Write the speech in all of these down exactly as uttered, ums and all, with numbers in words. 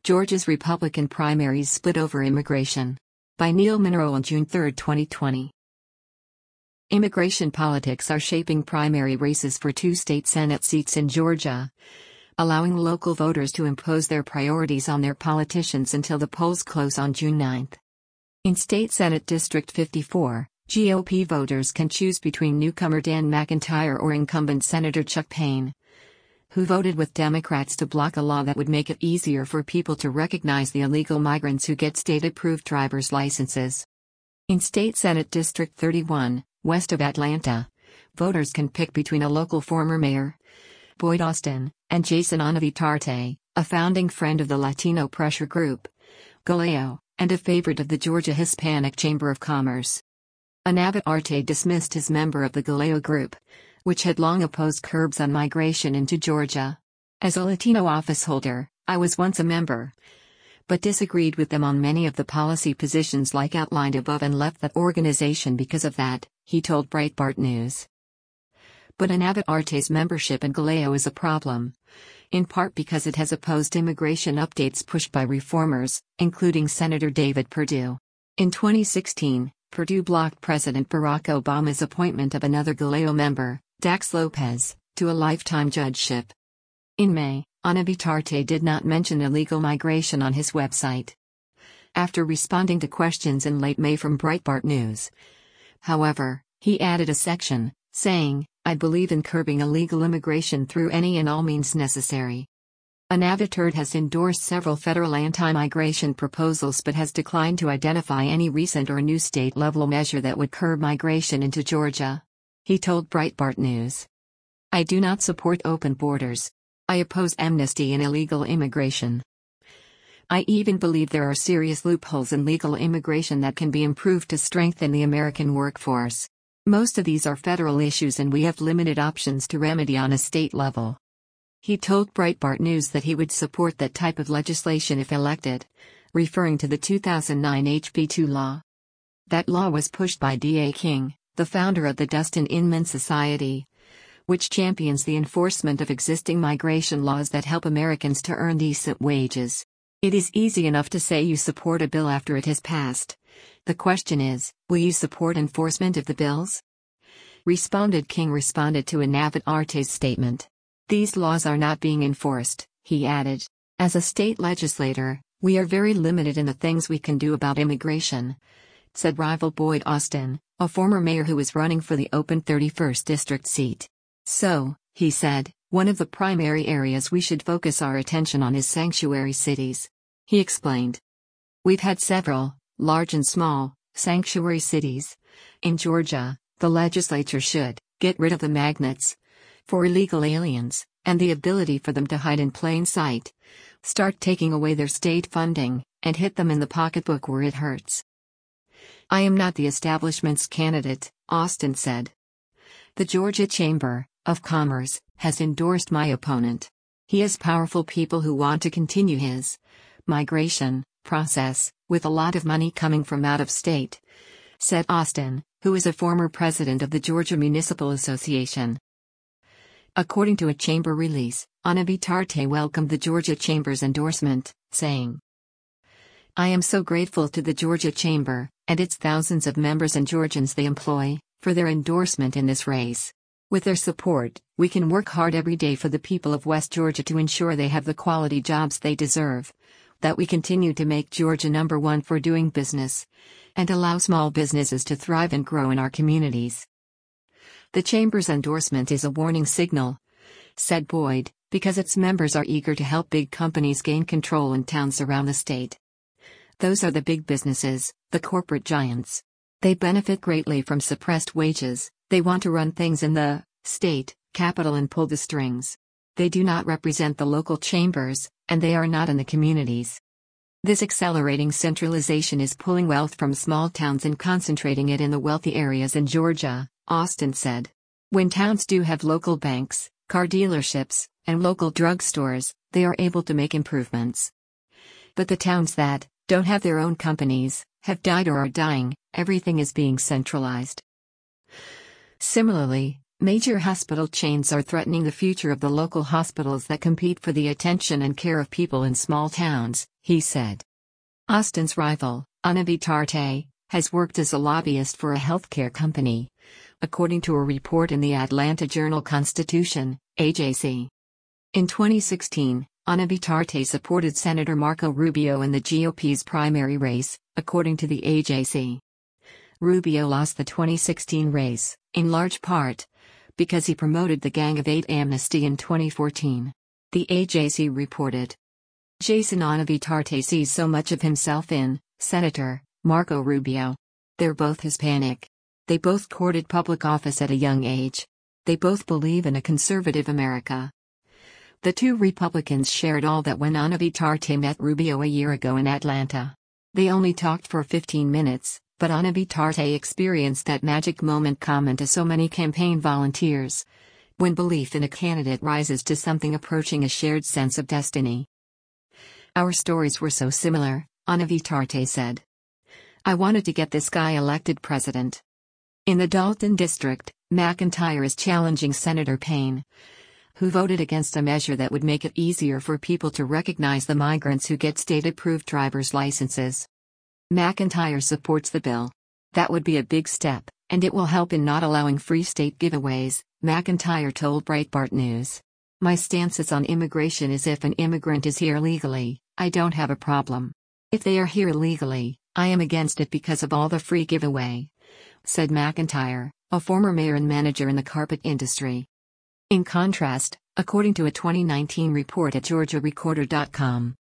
Georgia's Republican primaries split over immigration. By Neil Monroe on June third, twenty twenty. Immigration politics are shaping primary races for two state Senate seats in Georgia, allowing local voters to impose their priorities on their politicians until the polls close on June ninth. In State Senate District fifty-four, G O P voters can choose between newcomer Dan McIntyre or incumbent Senator Chuck Paine, who voted with Democrats to block a law that would make it easier for people to recognize the illegal migrants who get state-approved driver's licenses. In State Senate District thirty-one, west of Atlanta, voters can pick between a local former mayor, Boyd Austin, and Jason Anavitarte, a founding friend of the Latino pressure group, Galeo, and a favorite of the Georgia Hispanic Chamber of Commerce. Anavitarte dismissed his member of the Galeo group, which had long opposed curbs on migration into Georgia. As a Latino officeholder, I was once a member, but disagreed with them on many of the policy positions like outlined above and left that organization because of that, he told Breitbart News. But Anavitarte's membership in Galeo is a problem, in part because it has opposed immigration updates pushed by reformers, including Senator David Perdue. In twenty sixteen, Perdue blocked President Barack Obama's appointment of another Galeo member, Dax Lopez, to a lifetime judgeship. In May, Anavitarte did not mention illegal migration on his website. After responding to questions in late May from Breitbart News, however, he added a section, saying, "I believe in curbing illegal immigration through any and all means necessary." Anavitarte has endorsed several federal anti-migration proposals but has declined to identify any recent or new state-level measure that would curb migration into Georgia. He told Breitbart News, "I do not support open borders. I oppose amnesty and illegal immigration. I even believe there are serious loopholes in legal immigration that can be improved to strengthen the American workforce. Most of these are federal issues and we have limited options to remedy on a state level." He told Breitbart News that he would support that type of legislation if elected, referring to the two thousand nine H B two law. That law was pushed by D A King, the founder of the Dustin Inman Society, which champions the enforcement of existing migration laws that help Americans to earn decent wages. It is easy enough to say you support a bill after it has passed. The question is, will you support enforcement of the bills? Responded King responded to Anavitarte's statement. "These laws are not being enforced," he added. "As a state legislator, we are very limited in the things we can do about immigration," said rival Boyd Austin, a former mayor who was running for the open thirty-first district seat. "So," he said, "one of the primary areas we should focus our attention on is sanctuary cities." He explained, "We've had several, large and small, sanctuary cities. In Georgia, the legislature should get rid of the magnets for illegal aliens, and the ability for them to hide in plain sight, start taking away their state funding, and hit them in the pocketbook where it hurts." "I am not the establishment's candidate," Austin said. "The Georgia Chamber of Commerce has endorsed my opponent. He has powerful people who want to continue his migration process, with a lot of money coming from out of state," said Austin, who is a former president of the Georgia Municipal Association. According to a chamber release, Anavitarte welcomed the Georgia Chamber's endorsement, saying, "I am so grateful to the Georgia Chamber, and its thousands of members and Georgians they employ, for their endorsement in this race. With their support, we can work hard every day for the people of West Georgia to ensure they have the quality jobs they deserve, that we continue to make Georgia number one for doing business, and allow small businesses to thrive and grow in our communities." The Chamber's endorsement is a warning signal, said Boyd, because its members are eager to help big companies gain control in towns around the state. Those are the big businesses, the corporate giants. They benefit greatly from suppressed wages. They want to run things in the state capital and pull the strings. They do not represent the local chambers, and they are not in the communities. This accelerating centralization is pulling wealth from small towns and concentrating it in the wealthy areas in Georgia, Austin said. When towns do have local banks, car dealerships, and local drugstores, they are able to make improvements. But the towns that don't have their own companies, have died or are dying, everything is being centralized. Similarly, Major hospital chains are threatening the future of the local hospitals that compete for the attention and care of people in small towns, he said. Austin's rival, Anavi Tarte, has worked as a lobbyist for a healthcare company, according to a report in the Atlanta Journal-Constitution, A J C. In twenty sixteen, Anavi Tarte supported Senator Marco Rubio in the G O P's primary race, according to the A J C. Rubio lost the twenty sixteen race, in large part, because he promoted the Gang of Eight amnesty in twenty fourteen. The A J C reported. Jason Anavi Tarte sees so much of himself in Senator Marco Rubio. They're both Hispanic. They both courted public office at a young age. They both believe in a conservative America. The two Republicans shared all that when Anavi Tarte met Rubio a year ago in Atlanta. They only talked for fifteen minutes, but Anavi Tarte experienced that magic moment common to so many campaign volunteers, when belief in a candidate rises to something approaching a shared sense of destiny. Our stories were so similar, Anavi Tarte said. I wanted to get this guy elected president. In the Dalton district, McIntyre is challenging Senator Payne, who voted against a measure that would make it easier for people to recognize the migrants who get state-approved driver's licenses. McIntyre supports the bill. That would be a big step, and it will help in not allowing free state giveaways, McIntyre told Breitbart News. My stance is on immigration is if an immigrant is here legally, I don't have a problem. If they are here illegally, I am against it because of all the free giveaway, said McIntyre, a former mayor and manager in the carpet industry. In contrast, according to a twenty nineteen report at Georgia Recorder dot com,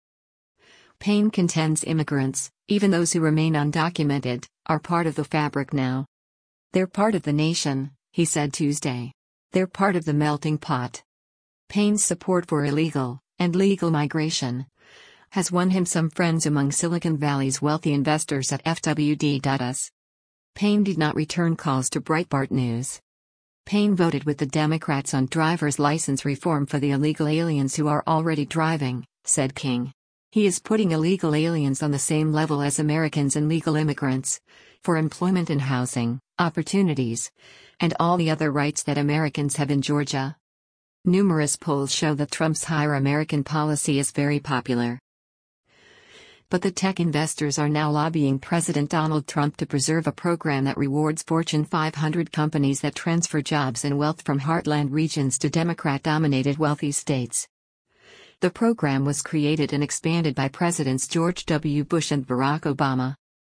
Payne contends immigrants, even those who remain undocumented, are part of the fabric now. They're part of the nation, he said Tuesday. They're part of the melting pot. Payne's support for illegal and legal migration has won him some friends among Silicon Valley's wealthy investors at F W D dot U S. Payne did not return calls to Breitbart News. Payne voted with the Democrats on driver's license reform for the illegal aliens who are already driving, said King. He is putting illegal aliens on the same level as Americans and legal immigrants, for employment and housing, opportunities, and all the other rights that Americans have in Georgia. Numerous polls show that Trump's Hire American policy is very popular. But the tech investors are now lobbying President Donald Trump to preserve a program that rewards Fortune five hundred companies that transfer jobs and wealth from heartland regions to Democrat-dominated wealthy states. The program was created and expanded by Presidents George W. Bush and Barack Obama.